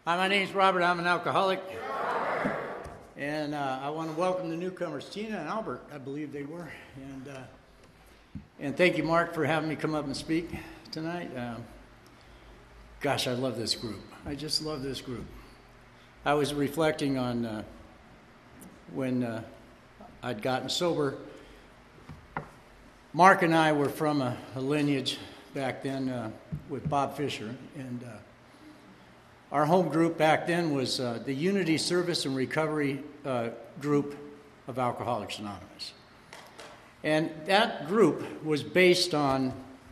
Hi, my name's Robert. I'm an alcoholic. And I want to welcome the newcomers, Tina and Albert, I believe they were. And thank you, Mark, for having me come up and speak tonight. Gosh, I love this group. I just love this group. I was reflecting on when I'd gotten sober. Mark and I were from a lineage back then with Bob Fisher, and our home group back then was the Unity Service and Recovery group of Alcoholics Anonymous. And that group was based on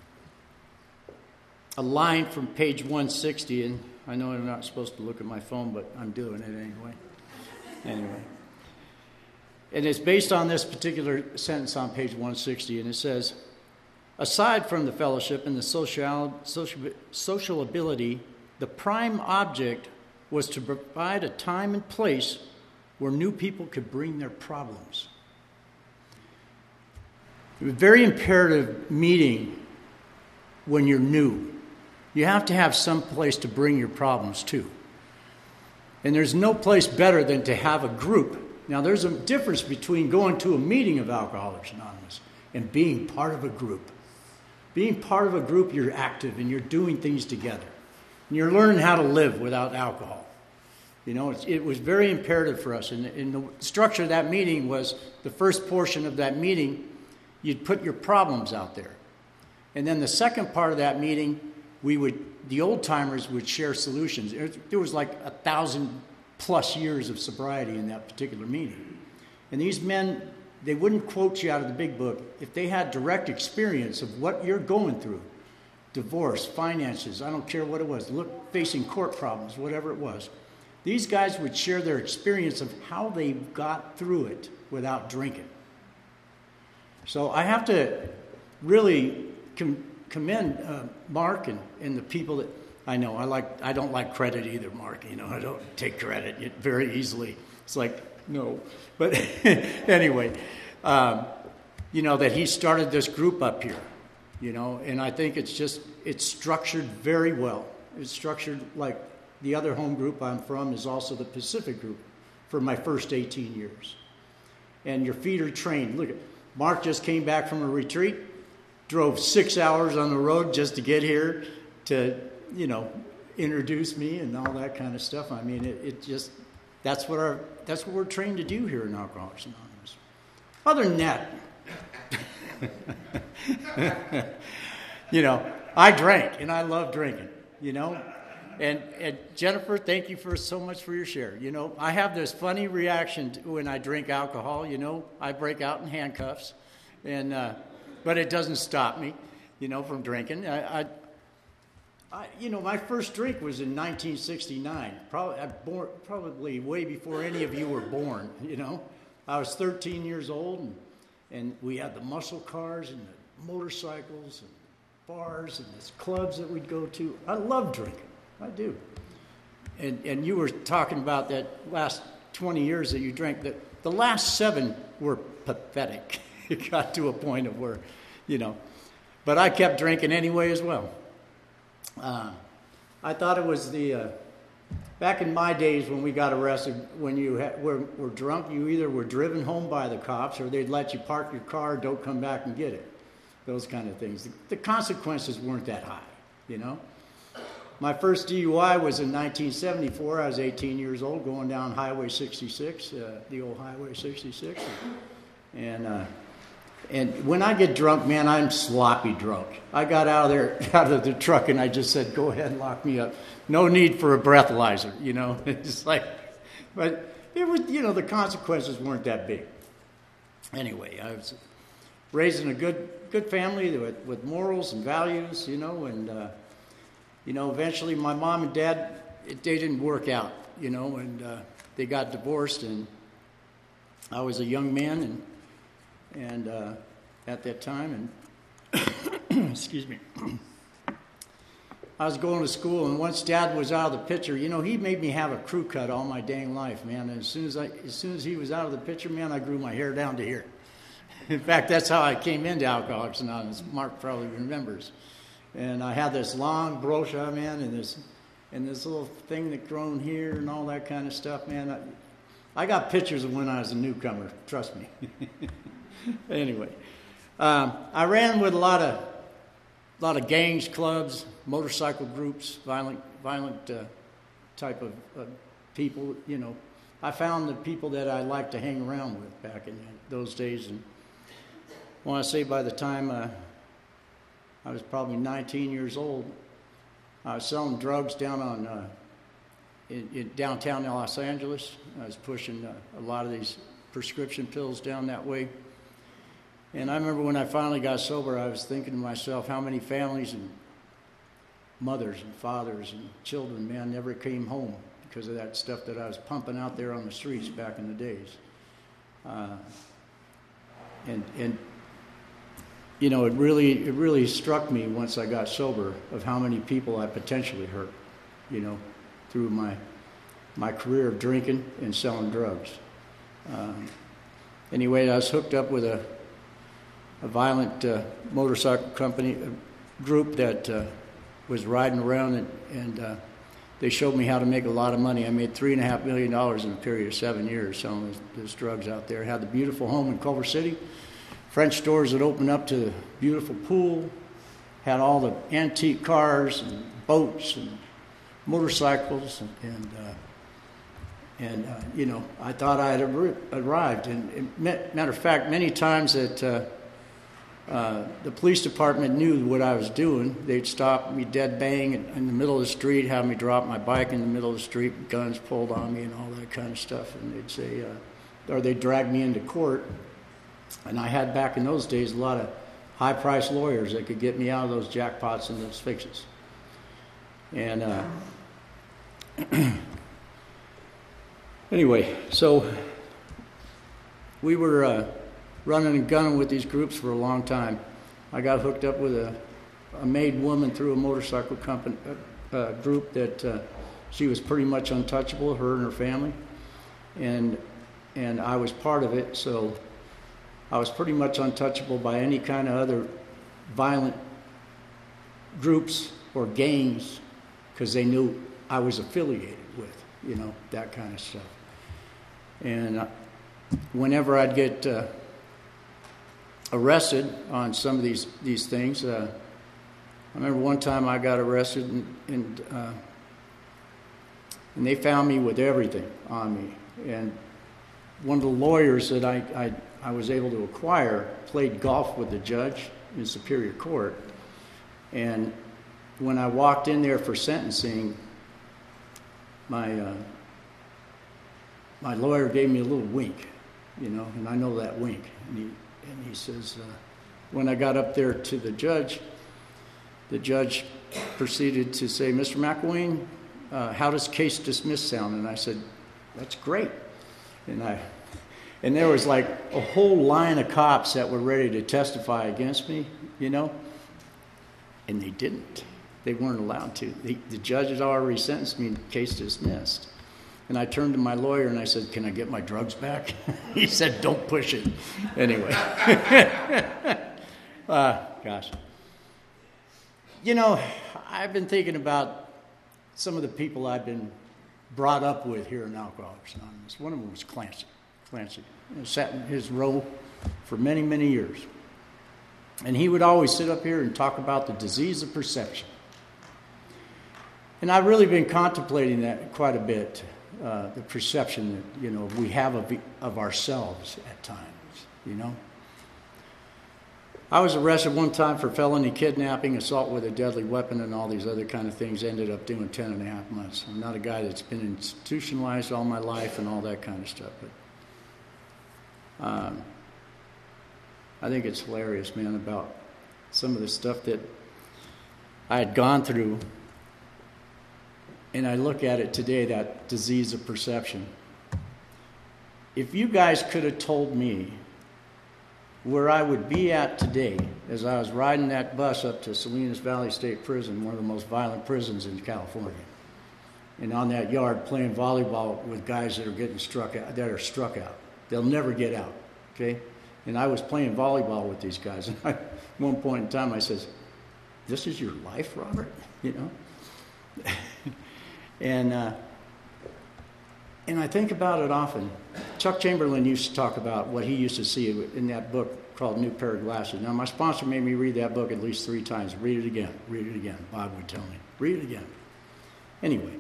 a line from page 160, and I know I'm not supposed to look at my phone, but I'm doing it anyway. And it's based on this particular sentence on page 160, and it says, aside from the fellowship and the social ability, the prime object was to provide a time and place where new people could bring their problems. It was a very imperative meeting when you're new. You have to have some place to bring your problems to. And there's no place better than to have a group. Now, there's a difference between going to a meeting of Alcoholics Anonymous and being part of a group. Being part of a group, you're active and you're doing things together. And you're learning how to live without alcohol. You know, it was very imperative for us. And the structure of that meeting was the first portion of that meeting, you'd put your problems out there. And then the second part of that meeting, the old-timers would share solutions. There was like 1,000+ years of sobriety in that particular meeting. And these men, they wouldn't quote you out of the big book if they had direct experience of what you're going through. Divorce, finances, I don't care what it was, facing court problems, whatever it was. These guys would share their experience of how they got through it without drinking. So I have to really commend Mark and the people that I know. I don't like credit either, Mark. You know, I don't take credit very easily. It's like, no. But anyway, you know, that he started this group up here. You know, and I think it's structured very well. It's structured like the other home group I'm from is also the Pacific group for my first 18 years. And your feet are trained. Look, Mark just came back from a retreat, drove 6 hours on the road just to get here to, you know, introduce me and all that kind of stuff. I mean, that's what we're trained to do here in Alcoholics Anonymous. Other than that, you know, I drank and I love drinking, you know. And Jennifer, thank you so much for your share. You know, I have this funny reaction when I drink alcohol. You know, I break out in handcuffs, but it doesn't stop me, you know, from drinking. You know, my first drink was in 1969, probably way before any of you were born. You know, I was 13 years old, and we had the muscle cars and the motorcycles and bars and the clubs that we'd go to. I love drinking. I do. And you were talking about that last 20 years that you drank. The last 7 were pathetic. It got to a point of where, you know. But I kept drinking anyway as well. I thought it was back in my days when we got arrested, when you were drunk, you either were driven home by the cops or they'd let you park your car, don't come back and get it. Those kind of things. The consequences weren't that high, you know. My first DUI was in 1974. I was 18 years old going down Highway 66, the old Highway 66. And when I get drunk, man, I'm sloppy drunk. I got out of the truck, and I just said, go ahead and lock me up. No need for a breathalyzer, you know. It's like, but it was, you know, the consequences weren't that big. Anyway, I was raised in a good family with morals and values, you know, and, you know, eventually my mom and dad, they didn't work out, you know, and they got divorced, and I was a young man, and at that time, and excuse me, I was going to school, and once Dad was out of the picture, you know, he made me have a crew cut all my dang life, man. And as soon as he was out of the picture, man, I grew my hair down to here. In fact, that's how I came into Alcoholics Anonymous. Mark probably remembers. And I had this long brochure, man, and and this little thing that grown here and all that kind of stuff, man. I got pictures of when I was a newcomer, trust me. Anyway, I ran with a lot of gangs, clubs, motorcycle groups, violent type of people. You know, I found the people that I liked to hang around with back in those days. And I want to say by the time I was probably 19 years old, I was selling drugs down on in downtown Los Angeles. I was pushing a lot of these prescription pills down that way. And I remember when I finally got sober, I was thinking to myself, how many families and mothers and fathers and children, man, never came home because of that stuff that I was pumping out there on the streets back in the days. And you know, it really struck me once I got sober of how many people I potentially hurt, you know, through my career of drinking and selling drugs. Anyway, I was hooked up with a violent motorcycle company group that was riding around, and they showed me how to make a lot of money. I made $3.5 million in a period of 7 years selling those drugs out there. Had the beautiful home in Culver City, French doors that opened up to the beautiful pool, had all the antique cars and boats and motorcycles, and you know, I thought I had arrived. And matter of fact, many times that the police department knew what I was doing, they'd stop me dead bang in the middle of the street, have me drop my bike in the middle of the street, guns pulled on me and all that kind of stuff, and they'd say, or they'd drag me into court. And I had back in those days a lot of high-priced lawyers that could get me out of those jackpots and those fixes. And anyway, so we were running and gunning with these groups for a long time. I got hooked up with a made woman through a motorcycle company group that she was pretty much untouchable, her and her family, and I was part of it, so I was pretty much untouchable by any kind of other violent groups or gangs because they knew I was affiliated with, you know, that kind of stuff. And whenever I'd get arrested on some of these things, I remember one time I got arrested and they found me with everything on me. And one of the lawyers that I was able to acquire played golf with the judge in Superior Court. And when I walked in there for sentencing, my lawyer gave me a little wink, you know, and I know that wink. And he says, when I got up there to the judge proceeded to say, Mr. McElwain, how does case dismissed sound? And I said, that's great. And there was like a whole line of cops that were ready to testify against me, you know, and they didn't. They weren't allowed to. The judge had already sentenced me, case dismissed. And I turned to my lawyer and I said, can I get my drugs back? He said, don't push it. Anyway. Gosh. You know, I've been thinking about some of the people I've been brought up with here in Alcoholics Anonymous. One of them was Clancy. Sat in his row for many, many years. And he would always sit up here and talk about the disease of perception. And I've really been contemplating that quite a bit, the perception that, you know, we have of ourselves at times, you know. I was arrested one time for felony kidnapping, assault with a deadly weapon, and all these other kind of things. Ended up doing 10.5 months. I'm not a guy that's been institutionalized all my life and all that kind of stuff, but I think it's hilarious, man, about some of the stuff that I had gone through. And I look at it today, that disease of perception. If you guys could have told me where I would be at today as I was riding that bus up to Salinas Valley State Prison, one of the most violent prisons in California, and on that yard playing volleyball with guys that are getting struck out, they'll never get out, okay? And I was playing volleyball with these guys, and at one point in time I says, this is your life, Robert? You know? And I think about it often. Chuck Chamberlain used to talk about what he used to see in that book called New Pair of Glasses. Now, my sponsor made me read that book at least 3 times. Read it again. Read it again. Bob would tell me. Read it again. Anyway,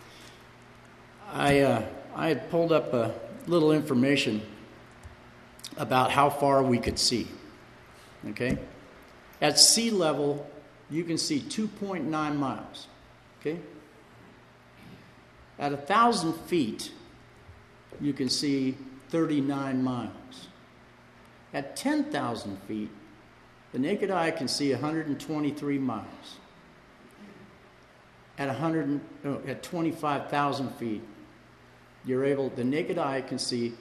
I had pulled up a little information about how far we could see. Okay? At sea level, you can see 2.9 miles. Okay? At 1,000 feet, you can see 39 miles. At 10,000 feet, the naked eye can see 123 miles. At 25,000 feet, the naked eye can see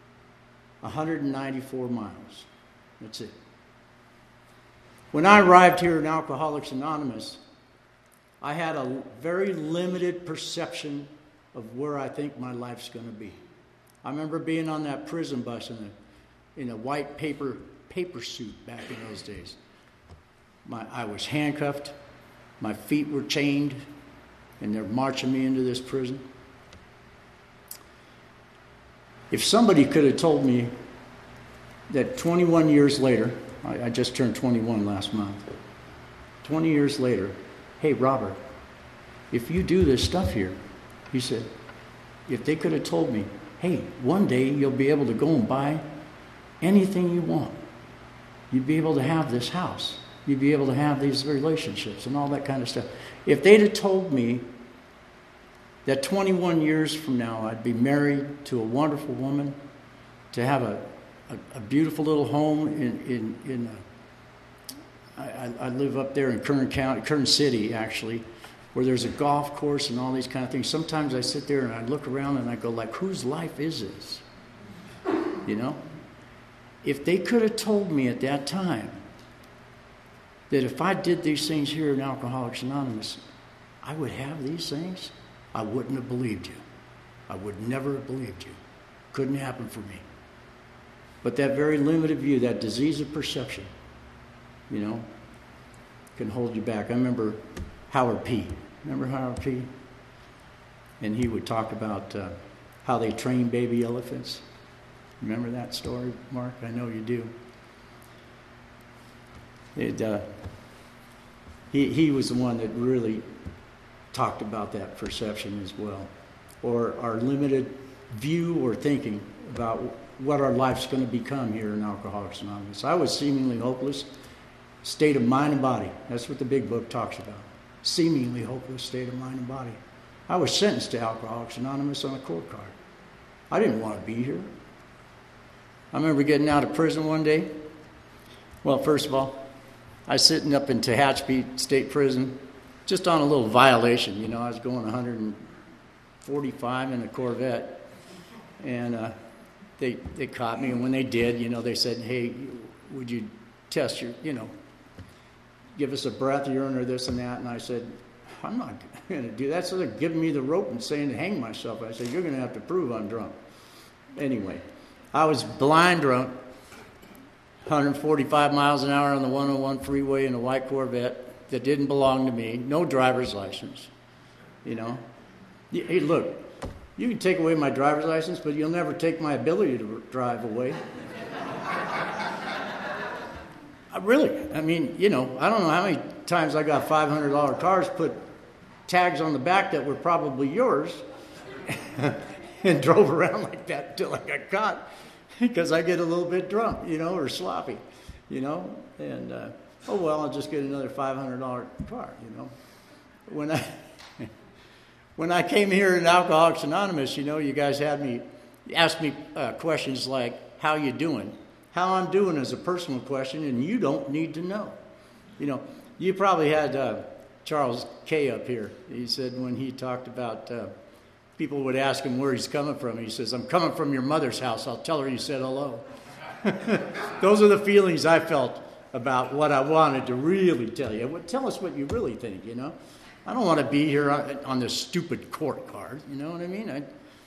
194 miles. That's it. When I arrived here in Alcoholics Anonymous, I had a very limited perception of where I think my life's going to be. I remember being on that prison bus in a white paper suit back in those days. I was handcuffed, my feet were chained, and they're marching me into this prison. If somebody could have told me that 21 years later, I just turned 21 last month, 20 years later, hey, Robert, if you do this stuff here, he said, if they could have told me, hey, one day you'll be able to go and buy anything you want. You'd be able to have this house. You'd be able to have these relationships and all that kind of stuff. If they'd have told me that 21 years from now I'd be married to a wonderful woman, to have a beautiful little home I live up there in Kern City, actually, where there's a golf course and all these kind of things. Sometimes I sit there and I look around and I go, like, whose life is this? You know? If they could have told me at that time that if I did these things here in Alcoholics Anonymous, I would have these things, I wouldn't have believed you. I would never have believed you. Couldn't happen for me. But that very limited view, that disease of perception, you know, can hold you back. I remember Howard P. Remember Howard P? And he would talk about how they train baby elephants. Remember that story, Mark? I know you do. He was the one that really talked about that perception as well, or our limited view or thinking about what our life's going to become here in Alcoholics Anonymous. I was seemingly hopeless, state of mind and body. That's what the big book talks about. Seemingly hopeless state of mind and body. I was sentenced to Alcoholics Anonymous on a court card. I didn't want to be here. I remember getting out of prison one day. Well, first of all, I was sitting up in Tehachapi State Prison, just on a little violation. You know, I was going 145 in a Corvette, and they caught me. And when they did, you know, they said, "Hey, would you test your, you know, give us a breath urine or this and that?" And I said, "I'm not going to do that." So they're giving me the rope and saying to hang myself. I said, "You're going to have to prove I'm drunk." Anyway, I was blind drunk, 145 miles an hour on the 101 freeway in a white Corvette that didn't belong to me, no driver's license, you know. Hey, look, you can take away my driver's license, but you'll never take my ability to drive away. I mean, you know, I don't know how many times I got $500 cars, put tags on the back that were probably yours, and drove around like that until I got caught, because I get a little bit drunk, you know, or sloppy, you know, and oh well, I'll just get another $500 car, you know. When I came here in Alcoholics Anonymous, you know, you guys asked me questions like, "How you doing?" How I'm doing is a personal question, and you don't need to know. You know, you probably had Charles K. up here. He said when he talked about people would ask him where he's coming from, he says, "I'm coming from your mother's house. I'll tell her you said hello." Those are the feelings I felt about what I wanted to really tell you. Well, tell us what you really think, you know. I don't want to be here on this stupid court card, you know what I mean?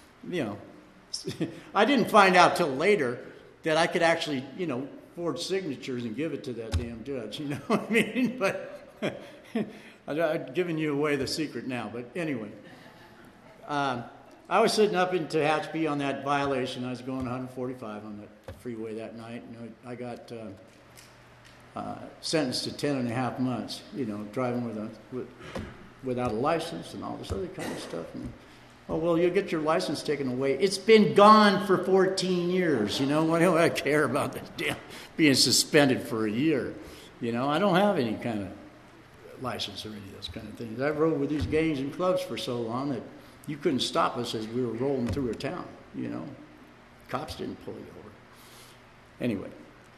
I didn't find out till later that I could actually, you know, forge signatures and give it to that damn judge, you know what I mean? But I'm giving you away the secret now, but anyway. I was sitting up in Tehachapi on that violation. I was going 145 on that freeway that night, and I got sentenced to 10.5 months, driving without a license and all this other kind of stuff. And, oh, well, you'll get your license taken away. It's been gone for 14 years, What do I care about being suspended for a year? I don't have any kind of license or any of those kind of things. I rode with these gangs and clubs for so long that you couldn't stop us as we were rolling through a town, Cops didn't pull you over. Anyway.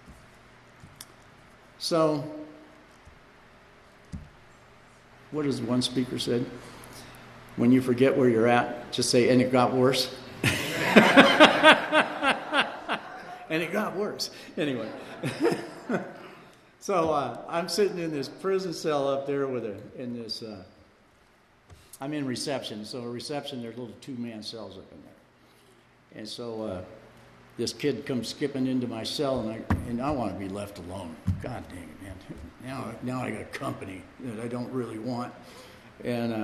So, what does one speaker said? When you forget where you're at, just say, and it got worse. And it got worse. Anyway. So I'm sitting in this prison cell up there I'm in reception. So in reception, there's little 2-man cells up in there. And so this kid comes skipping into my cell, and I want to be left alone. God dang it, man. Now I got company that I don't really want. And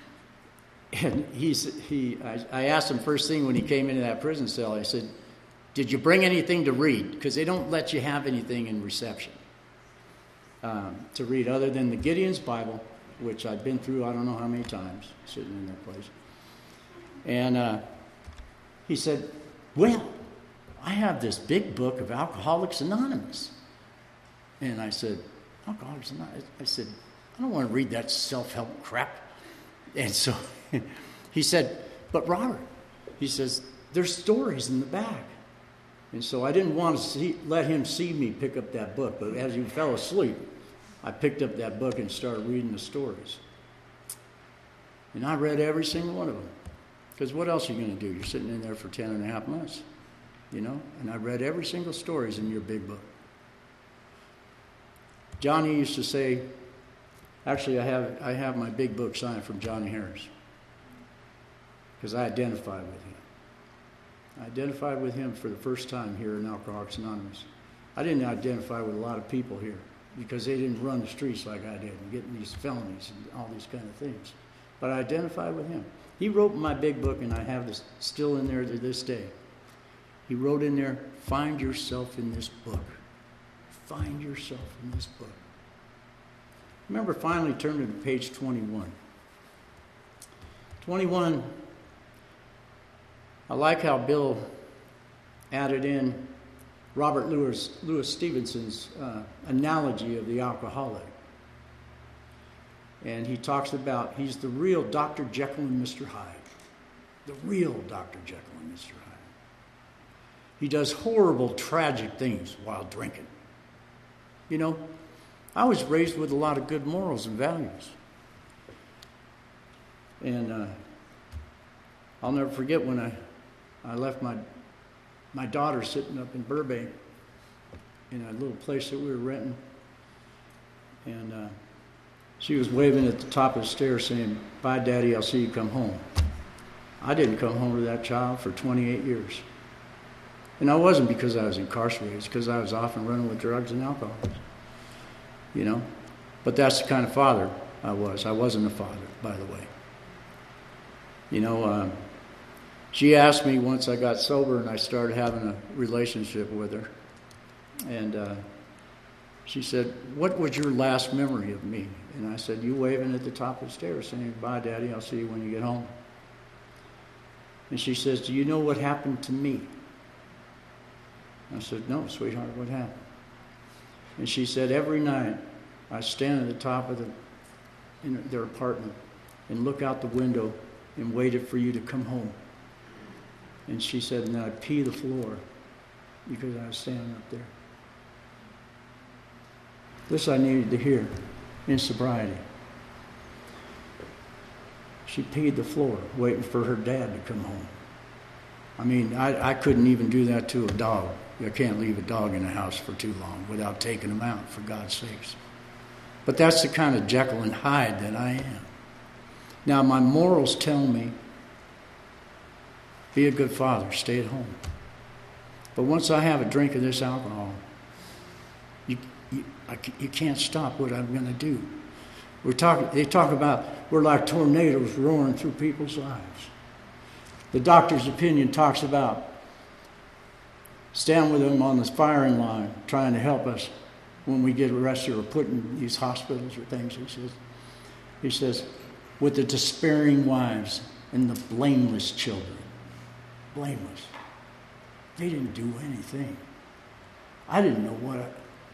I asked him first thing when he came into that prison cell, I said, did you bring anything to read? Because they don't let you have anything in reception to read other than the Gideon's Bible, which I've been through I don't know how many times, sitting in that place. And he said, well, I have this big book of Alcoholics Anonymous. And I said, Alcoholics Anonymous? I said, I don't want to read that self-help crap. And so he said, but Robert, he says, there's stories in the back. And so I didn't want to let him see me pick up that book. But as he fell asleep, I picked up that book and started reading the stories. And I read every single one of them. Because what else are you going to do? You're sitting in there for 10.5 months, And I read every single stories in your big book. Johnny used to say, actually, I have my big book signed from Johnny Harris. Because I identify with him. I identified with him for the first time here in Alcoholics Anonymous. I didn't identify with a lot of people here because they didn't run the streets like I did and getting these felonies and all these kind of things. But I identified with him. He wrote my big book, and I have this still in there to this day. He wrote in there, find yourself in this book. Find yourself in this book. Remember, finally turning to page 21. 21, I like how Bill added in Robert Louis Stevenson's analogy of the alcoholic. And he talks about he's the real Dr. Jekyll and Mr. Hyde. The real Dr. Jekyll and Mr. Hyde. He does horrible, tragic things while drinking. I was raised with a lot of good morals and values. And I'll never forget when I left my daughter sitting up in Burbank in a little place that we were renting. And she was waving at the top of the stairs saying, bye, Daddy, I'll see you come home. I didn't come home to that child for 28 years. And I wasn't because I was incarcerated. It's because I was off and running with drugs and alcohol. But that's the kind of father I was. I wasn't a father, by the way. She asked me once I got sober and I started having a relationship with her. And she said, what was your last memory of me? And I said, you waving at the top of the stairs saying, bye, Daddy, I'll see you when you get home. And she says, do you know what happened to me? I said, no, sweetheart, what happened? And she said, every night I stand at the top of their apartment and look out the window and waited for you to come home. And she said, and then I'd pee the floor because I was standing up there. This I needed to hear in sobriety. She peed the floor waiting for her dad to come home. I mean, I couldn't even do that to a dog. You can't leave a dog in the house for too long without taking him out, for God's sakes. But that's the kind of Jekyll and Hyde that I am. Now, my morals tell me, be a good father, stay at home. But once I have a drink of this alcohol, you can't stop what I'm going to do. They talk about we're like tornadoes roaring through people's lives. The doctor's opinion talks about stand with them on this firing line, trying to help us when we get arrested or put in these hospitals or things. He says, with the despairing wives and the blameless children. Blameless. They didn't do anything. I didn't know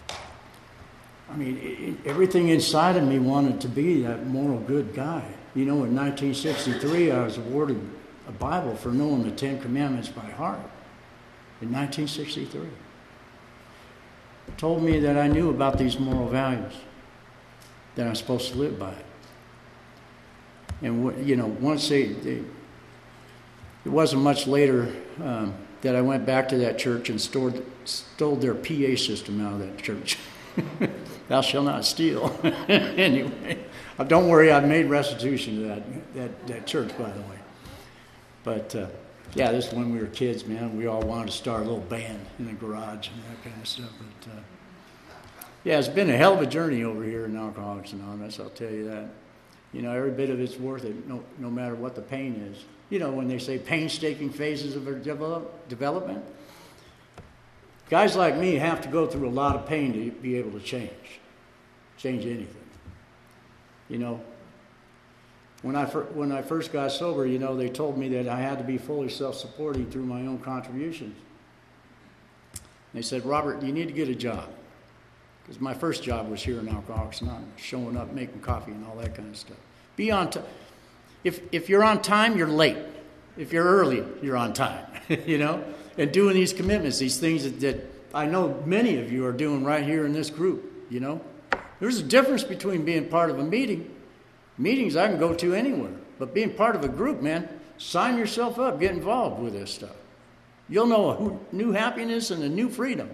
everything inside of me wanted to be that moral good guy. You know, in 1963, I was awarded a Bible for knowing the Ten Commandments by heart. In 1963. It told me that I knew about these moral values, that I'm supposed to live by it. And, you know, once it wasn't much later that I went back to that church and stole their PA system out of that church. Thou shalt not steal. Anyway, don't worry, I've made restitution to that church, by the way. But, yeah, this is when we were kids, man. We all wanted to start a little band in the garage and that kind of stuff. But, yeah, it's been a hell of a journey over here in Alcoholics Anonymous, I'll tell you that. You know, every bit of it's worth it, no matter what the pain is. You know, when they say painstaking phases of development, guys like me have to go through a lot of pain to be able to change anything. You know, when I first got sober, you know, they told me that I had to be fully self-supporting through my own contributions. They said, Robert, you need to get a job. Because my first job was here in Alcoholics Anonymous, showing up, making coffee, and all that kind of stuff. Be on time. If you're on time, you're late. If you're early, you're on time. You know? And doing these commitments, these things that I know many of you are doing right here in this group, you know? There's a difference between being part of a meeting. Meetings I can go to anywhere. But being part of a group, man, sign yourself up, get involved with this stuff. You'll know a new happiness and a new freedom.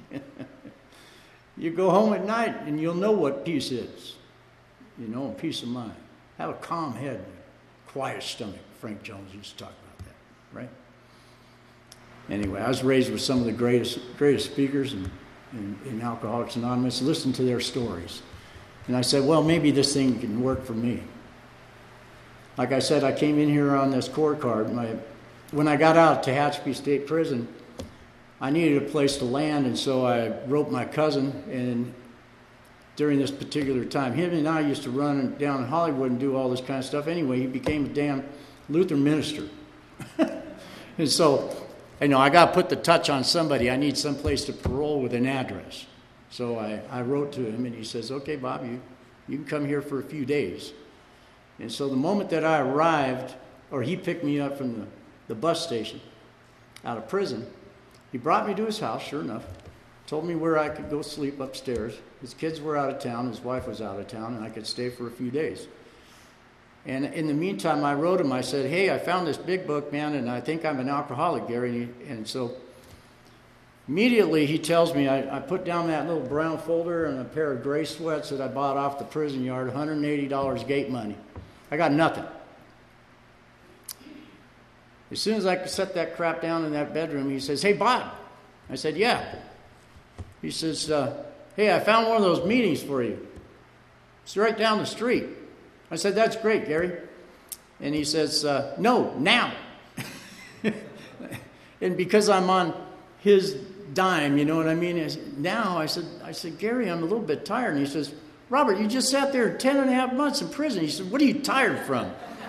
You go home at night and you'll know what peace is. You know, and peace of mind. Have a calm head and a quiet stomach. Frank Jones used to talk about that, right? Anyway, I was raised with some of the greatest speakers in Alcoholics Anonymous. Listen to their stories. And I said, well, maybe this thing can work for me. Like I said, I came in here on this court card. When I got out of Tehachapi State Prison, I needed a place to land, and so I wrote my cousin, and during this particular time, him and I used to run down in Hollywood and do all this kind of stuff. Anyway, he became a damn Lutheran minister. And so, you know, I got to put the touch on somebody. I need some place to parole with an address. So I wrote to him, and he says, okay, Bob, you can come here for a few days. And so the moment that I arrived, or he picked me up from the bus station out of prison, he brought me to his house, sure enough, told me where I could go sleep upstairs. His kids were out of town, his wife was out of town, and I could stay for a few days. And in the meantime, I wrote him, I said, hey, I found this big book, man, and I think I'm an alcoholic, Gary. And so immediately he tells me, I put down that little brown folder and a pair of gray sweats that I bought off the prison yard, $180 gate money. I got nothing. As soon as I set that crap down in that bedroom, he says, hey, Bob. I said, yeah. He says, hey, I found one of those meetings for you. It's right down the street. I said, that's great, Gary. And he says, no, now. And because I'm on his dime, you know what I mean? I said, Gary, I'm a little bit tired. And he says, Robert, you just sat there 10 and a half months in prison. He said, what are you tired from?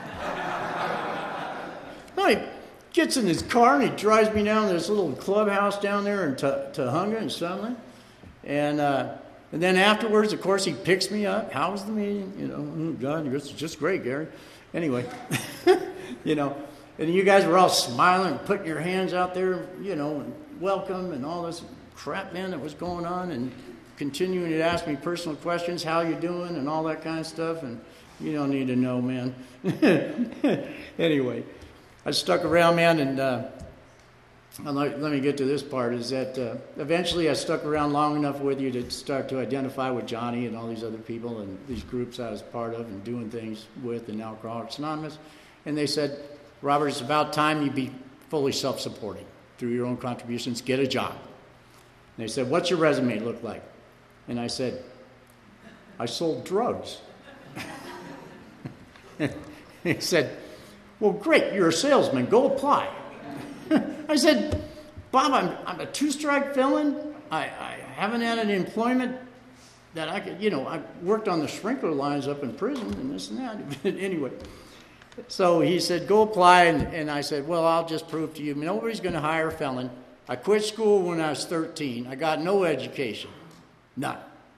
No, he gets in his car and he drives me down to this little clubhouse down there in Tujunga and Sunland. And then afterwards, of course, he picks me up. How was the meeting? You know, oh, God, it's just great, Gary. Anyway, you know, and you guys were all smiling, putting your hands out there, you know, and welcome and all this crap, man, that was going on, and continuing to ask me personal questions, how you doing, and all that kind of stuff. And you don't need to know, man. Anyway, I stuck around, man, and let me get to this part, is that eventually I stuck around long enough with you to start to identify with Johnny and all these other people and these groups I was part of and doing things with in Alcoholics Anonymous. And they said, Robert, it's about time you be fully self-supporting through your own contributions, get a job. And they said, what's your resume look like? And I said, I sold drugs. He said, Well, great, you're a salesman. Go apply. I said, Bob, I'm a two-strike felon. I haven't had an employment that I could, I worked on the sprinkler lines up in prison and this and that. Anyway, so he said, go apply. And I said, well, I'll just prove to you, nobody's going to hire a felon. I quit school when I was 13. I got no education. None.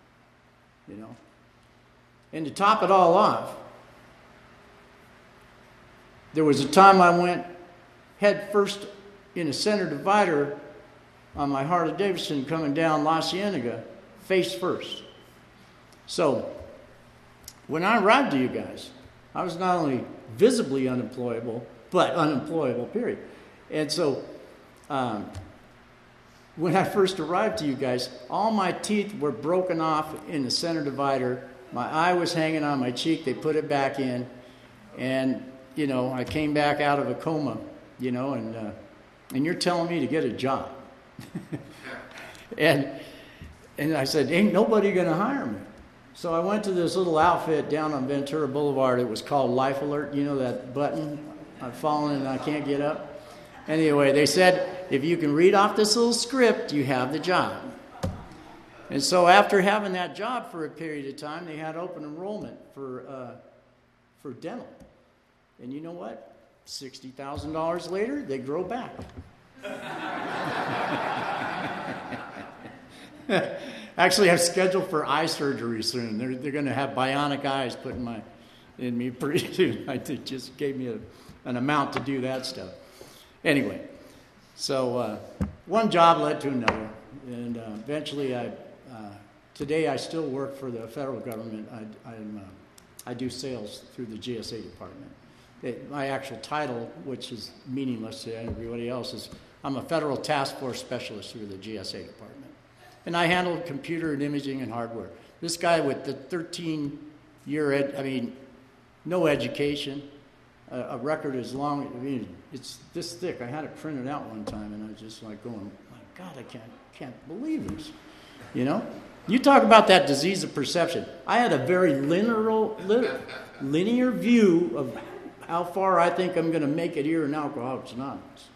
And to top it all off, there was a time I went head first in a center divider on my Harley-Davidson coming down La Cienega, face first. So when I arrived to you guys, I was not only visibly unemployable, but unemployable, period. And so when I first arrived to you guys, all my teeth were broken off in the center divider. My eye was hanging on my cheek. They put it back in. And, I came back out of a coma, and you're telling me to get a job. and I said, ain't nobody going to hire me. So I went to this little outfit down on Ventura Boulevard. It was called Life Alert. That button? I've fallen and I can't get up. Anyway, they said, if you can read off this little script, you have the job. And so after having that job for a period of time, they had open enrollment for dental. And you know what? $60,000 later, they grow back. Actually, I'm scheduled for eye surgery soon. They're going to have bionic eyes put in me pretty soon. They just gave me an amount to do that stuff. Anyway, so one job led to another, and eventually, today I still work for the federal government. I do sales through the GSA department. My actual title, which is meaningless to everybody else, is I'm a federal task force specialist through the GSA department. And I handle computer and imaging and hardware. This guy with the 13-year, no education, a record as long, it's this thick. I had it printed out one time, and I was just like going, my God, I can't believe this. You talk about that disease of perception. I had a very linear view of how far I think I'm going to make it here in Alcoholics Anonymous.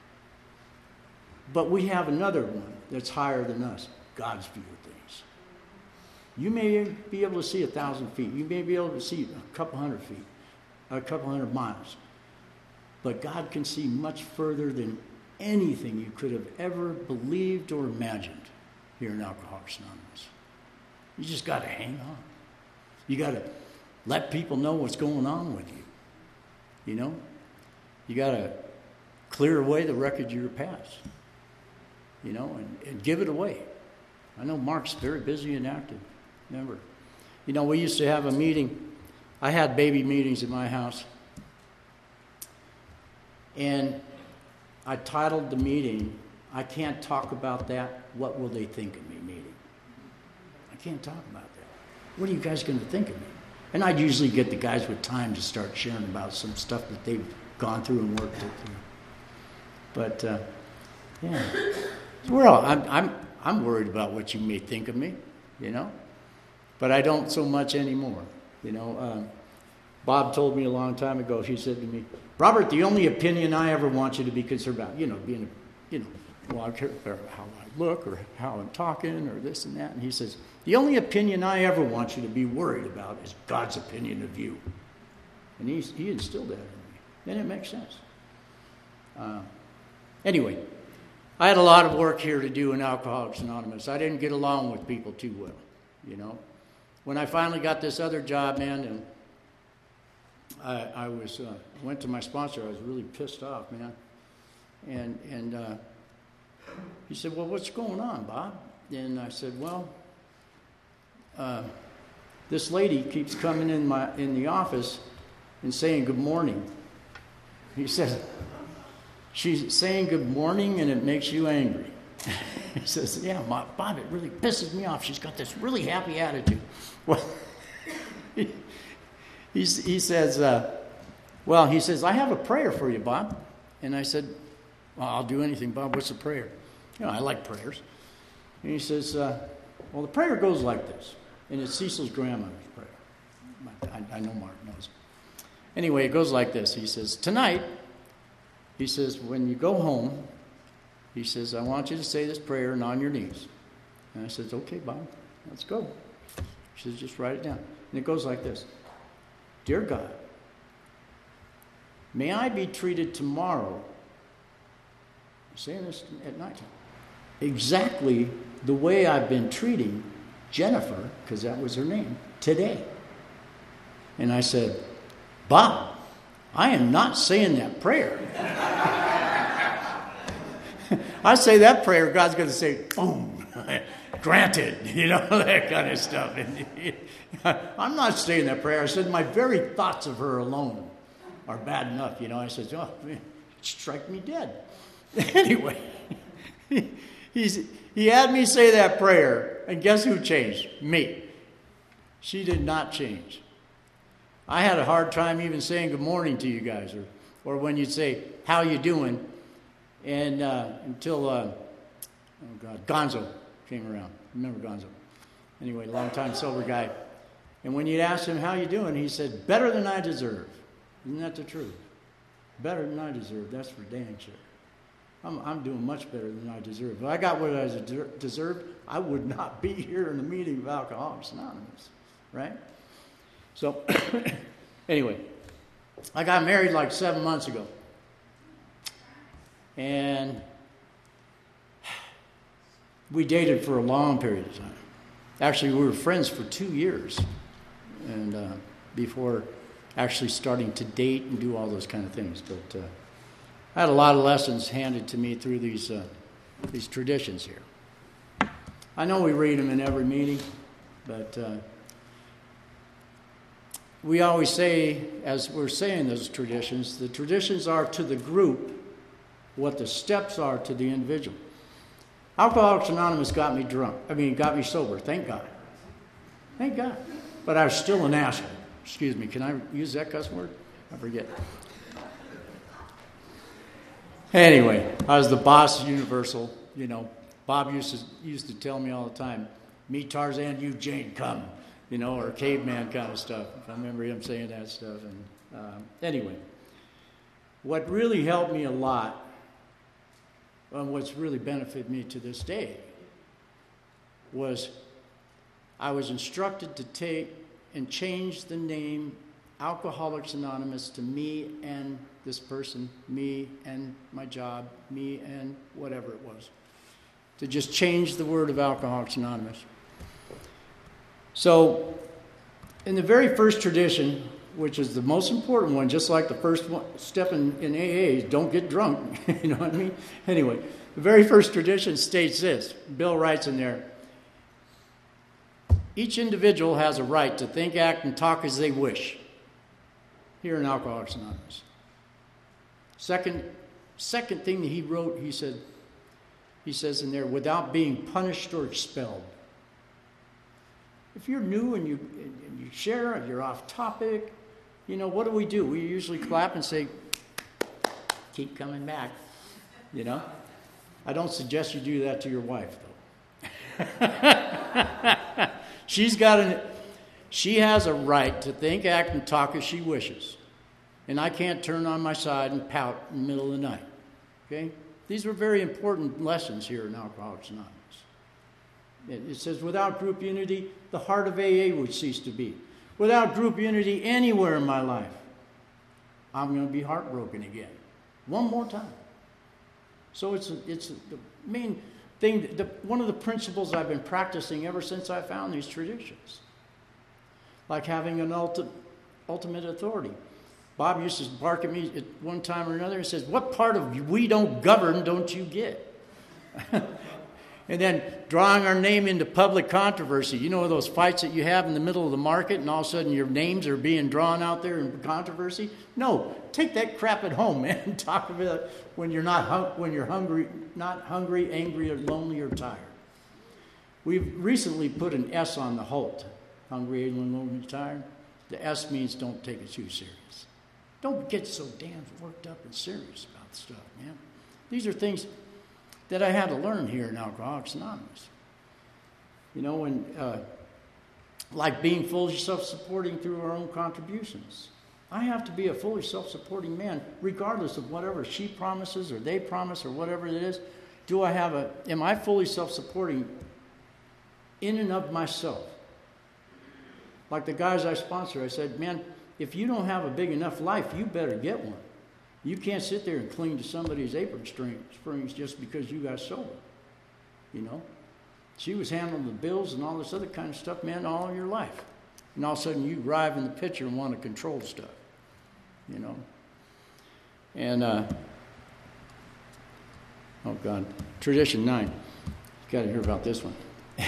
But we have another one that's higher than us, God's view of things. You may be able to see 1,000 feet. You may be able to see a couple hundred feet, a couple hundred miles. But God can see much further than anything you could have ever believed or imagined here in Alcoholics Anonymous. You just got to hang on. You got to let people know what's going on with you. You got to clear away the wreckage of your past, and give it away. I know Mark's very busy and active. Remember, we used to have a meeting. I had baby meetings at my house. And I titled the meeting, I Can't Talk About That, What Will They Think of Me meeting. I can't talk about that. What are you guys going to think of me? And I'd usually get the guys with time to start sharing about some stuff that they've gone through and worked through. But, yeah. I'm worried about what you may think of me, But I don't so much anymore, Bob told me a long time ago, he said to me, Robert, the only opinion I ever want you to be concerned about, being, well, I don't care how I look or how I'm talking or this and that. And he says, the only opinion I ever want you to be worried about is God's opinion of you. And he instilled that in me. And it makes sense. Anyway, I had a lot of work here to do in Alcoholics Anonymous. I didn't get along with people too well, When I finally got this other job, man, and I went to my sponsor. I was really pissed off, man. And he said, well, what's going on, Bob? And I said, well, this lady keeps coming in the office and saying good morning. He said, she's saying good morning and it makes you angry. He says, yeah, Bob, it really pisses me off. She's got this really happy attitude. Well, he says, I have a prayer for you, Bob. And I said, well, I'll do anything, Bob. What's the prayer? I like prayers. And he says, well, the prayer goes like this. And it's Cecil's grandmother's prayer. I know Mark knows. Anyway, it goes like this. He says, tonight, he says, when you go home, he says, I want you to say this prayer and on your knees. And I says, okay, Bob, let's go. He says, just write it down. And it goes like this. Dear God, may I be treated tomorrow, I'm saying this at night time, exactly the way I've been treating Jennifer, because that was her name, today. And I said, Bob, I am not saying that prayer. I say that prayer, God's going to say, boom, granted, that kind of stuff. And I'm not saying that prayer. I said, my very thoughts of her alone are bad enough. I said, oh, man, strike me dead. Anyway, he had me say that prayer, and guess who changed? Me. She did not change. I had a hard time even saying good morning to you guys, or when you'd say, how you doing? And until, Gonzo came around. Remember Gonzo? Anyway, long-time sober guy. And when you'd ask him, how you doing? He said, better than I deserve. Isn't that the truth? Better than I deserve. That's for dang sure. I'm doing much better than I deserve. If I got what I deserved, I would not be here in the meeting of Alcoholics Anonymous. Right? So, anyway, I got married like 7 months ago. And we dated for a long period of time. Actually, we were friends for 2 years. And before actually starting to date and do all those kind of things. But I had a lot of lessons handed to me through these traditions here. I know we read them in every meeting, but we always say, as we're saying those traditions, the traditions are to the group what the steps are to the individual. Alcoholics Anonymous got me sober, thank God. Thank God. But I was still an asshole. Excuse me, can I use that cuss word? I forget. Anyway, I was the boss of Universal. Bob used to tell me all the time, me Tarzan, you Jane, come. Or caveman kind of stuff. I remember him saying that stuff. And anyway, what really helped me a lot, and what's really benefited me to this day, was I was instructed to take and change the name Alcoholics Anonymous to me and this person, me and my job, me and whatever it was. To just change the word of Alcoholics Anonymous. So, in the very first tradition, which is the most important one, just like the first step in AA is don't get drunk, you know what I mean? Anyway, the very first tradition states this. Bill writes in there, each individual has a right to think, act, and talk as they wish. Here in Alcoholics Anonymous. Second thing that he wrote, he says in there, without being punished or expelled. If you're new and you share, and you're off topic, what do? We usually clap and say, keep coming back. I don't suggest you do that to your wife, though. She has a right to think, act, and talk as she wishes. And I can't turn on my side and pout in the middle of the night. Okay? These were very important lessons here in Alcoholics Anonymous. It says, without group unity, the heart of AA would cease to beat. Without group unity anywhere in my life, I'm going to be heartbroken again. One more time. So it's the main thing, one of the principles I've been practicing ever since I found these traditions. Like having an ultimate authority. Bob used to bark at me at one time or another and says, what part of we don't govern don't you get? And then drawing our name into public controversy. Those fights that you have in the middle of the market and all of a sudden your names are being drawn out there in controversy? No, take that crap at home, man. Talk about it when you're hungry, not hungry, angry, or lonely, or tired. We've recently put an S on the HALT. Hungry, angry, lonely, tired. The S means don't take it too serious. Don't get so damn worked up and serious about stuff, man. These are things that I had to learn here in Alcoholics Anonymous. Like being fully self-supporting through our own contributions. I have to be a fully self-supporting man, regardless of whatever she promises or they promise or whatever it is. Am I fully self-supporting in and of myself? Like the guys I sponsor, I said, man, if you don't have a big enough life, you better get one. You can't sit there and cling to somebody's apron strings just because you got sober. You know? She was handling the bills and all this other kind of stuff, man, all your life. And all of a sudden you arrive in the picture and want to control stuff. You know? And, oh God, Tradition 9. You got to hear about this one.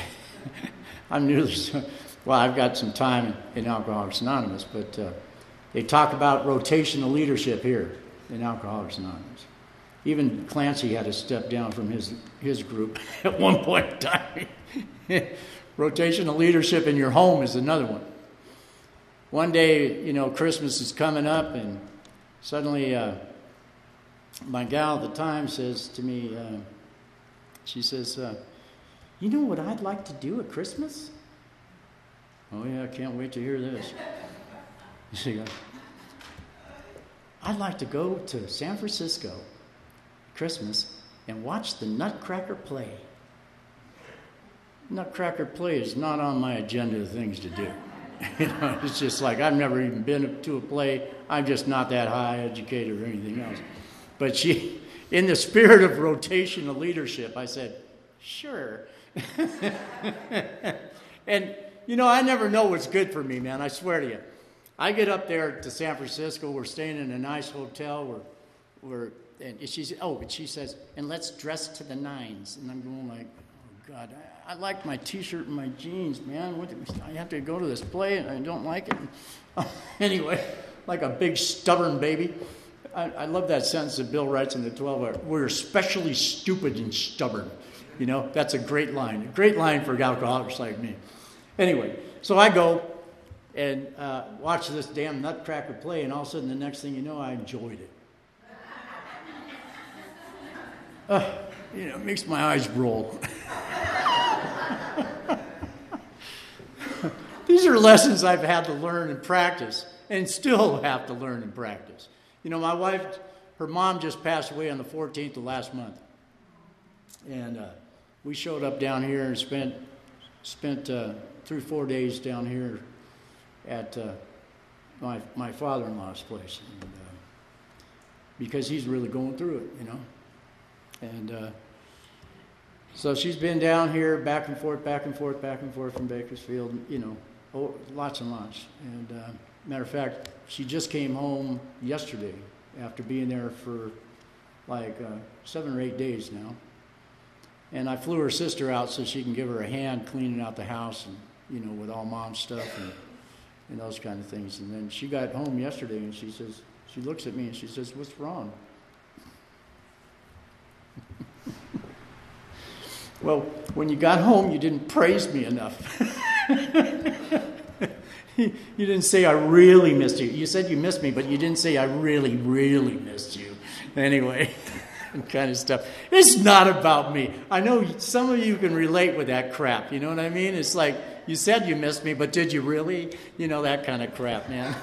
I've got some time in Alcoholics Anonymous, but they talk about rotational leadership here in Alcoholics Anonymous. Even Clancy had to step down from his group at one point in time. Rotational leadership in your home is another one. One day, you know, Christmas is coming up, and suddenly my gal at the time says to me, she says, you know what I'd like to do at Christmas? Oh, yeah, I can't wait to hear this. She goes, I'd like to go to San Francisco Christmas and watch the Nutcracker play. Nutcracker play is not on my agenda of things to do. You know, it's just like I've never even been to a play. I'm just not that high educated or anything else. But she, in the spirit of rotational leadership, I said, sure. And, you know, I never know what's good for me, man. I swear to you. I get up there to San Francisco. We're staying in a nice hotel. And she says, and let's dress to the nines. And I'm going like, oh, God, I like my T-shirt and my jeans, man. I have to go to this play, and I don't like it. Anyway, like a big stubborn baby. I love that sentence that Bill writes in the 12 Hour. We're especially stupid and stubborn. You know, that's a great line. A great line for alcoholics like me. Anyway, so I go and watch this damn Nutcracker play, and all of a sudden, the next thing you know, I enjoyed it. You know, it makes my eyes roll. These are lessons I've had to learn and practice, and still have to learn and practice. You know, my wife, her mom just passed away on the 14th of last month. And we showed up down here and spent 3-4 days down here at my father-in-law's place. And, because he's really going through it, you know. And so she's been down here back and forth from Bakersfield, you know, lots and lots. And matter of fact, she just came home yesterday after being there for like 7 or 8 days now. And I flew her sister out so she can give her a hand cleaning out the house and, you know, with all mom's stuff and those kind of things. And then she got home yesterday and she looks at me and she says, what's wrong? Well, when you got home, you didn't praise me enough. You didn't say, I really missed you. You said you missed me, but you didn't say, I really, really missed you. Anyway, kind of stuff. It's not about me. I know some of you can relate with that crap. You know what I mean? It's like, you said you missed me, but did you really? You know, that kind of crap, man.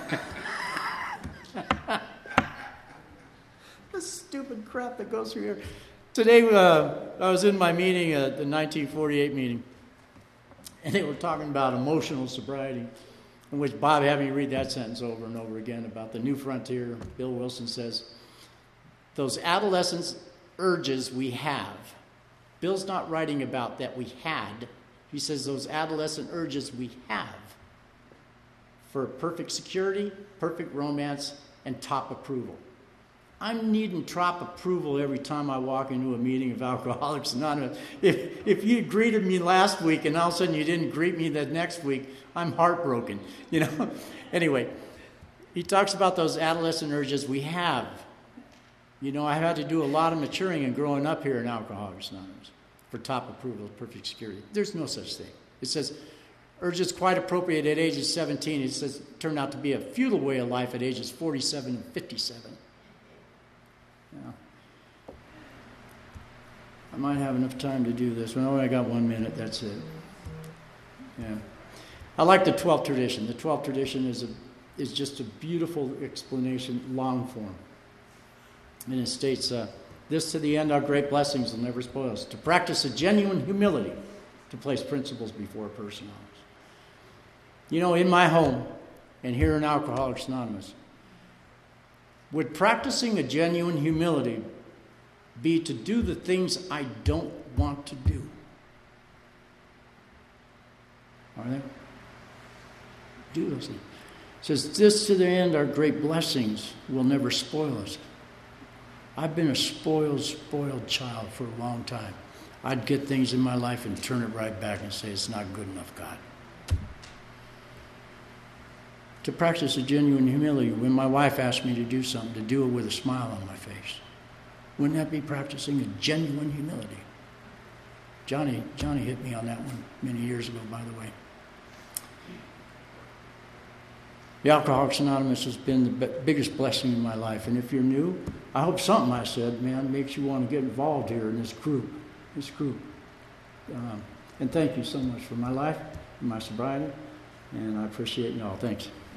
The stupid crap that goes through here. Today, I was in my meeting, the 1948 meeting, and they were talking about emotional sobriety, in which Bob had me read that sentence over and over again about the new frontier. Bill Wilson says, those adolescent urges we have. Bill's not writing about that we had. He says those adolescent urges we have for perfect security, perfect romance, and top approval. I'm needing top approval every time I walk into a meeting of Alcoholics Anonymous. If you greeted me last week and all of a sudden you didn't greet me the next week, I'm heartbroken. You know. Anyway, he talks about those adolescent urges we have. You know, I've had to do a lot of maturing and growing up here in Alcoholics Anonymous for top approval, perfect security. There's no such thing. It says urges quite appropriate at ages 17. It says turned out to be a futile way of life at ages 47 and 57. Yeah. I might have enough time to do this. Well, I got 1 minute. That's it. Yeah. I like the 12th tradition. The 12th tradition is is just a beautiful explanation, long form. And it states, this to the end, our great blessings will never spoil us. To practice a genuine humility, to place principles before personalities. You know, in my home and here in Alcoholics Anonymous, would practicing a genuine humility be to do the things I don't want to do? Are they? Do those things. It says, this to the end, our great blessings will never spoil us. I've been a spoiled child for a long time. I'd get things in my life and turn it right back and say, it's not good enough, God. To practice a genuine humility, when my wife asked me to do something, to do it with a smile on my face. Wouldn't that be practicing a genuine humility? Johnny hit me on that one many years ago, by the way. The Alcoholics Anonymous has been the biggest blessing in my life. And if you're new, I hope something I said, man, makes you want to get involved here in this group. And thank you so much for my life and my sobriety. And I appreciate you all. Thanks.